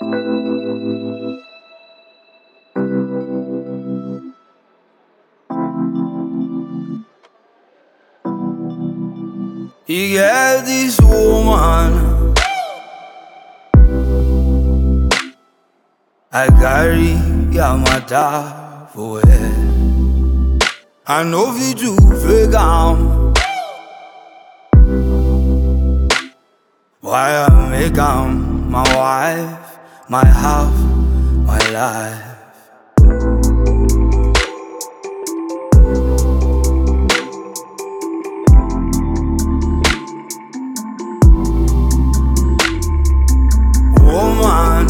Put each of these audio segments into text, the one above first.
You get this woman I carry your matter for head. I know if you do fake am, why I make am my wife, my half, my life. Woman,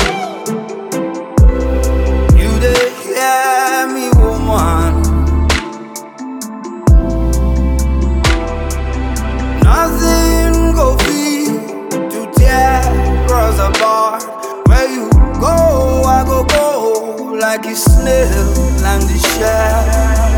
you dey hear me, woman? Nothing go fit to tear us apart. Where you go, I go like a snail and the shell.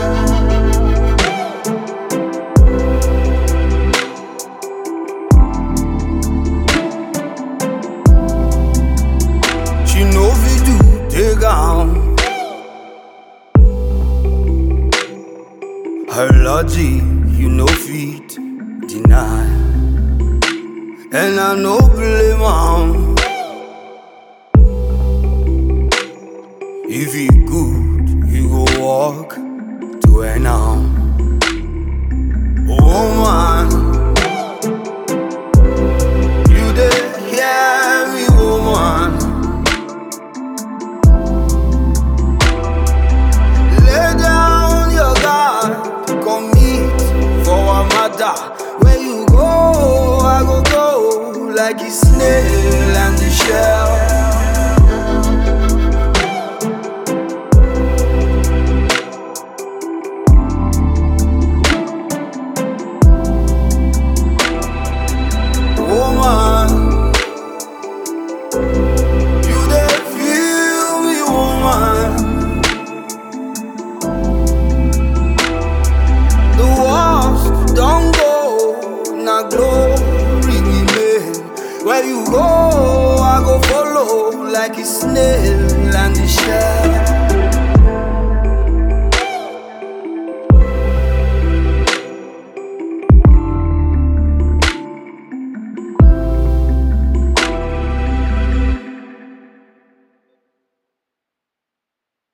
She know fi do take am. Her logic you know fit deny, and I no blame am. If he good, you go walk to an arm. Woman, you dey hear me, woman? Lay down your guard, commit for a matter. Where you go, I go like a snail and the shell. Woman, you dey feel me, woman? The worst don't go, na glory remain. Where you go, I go follow like a snail and the shell.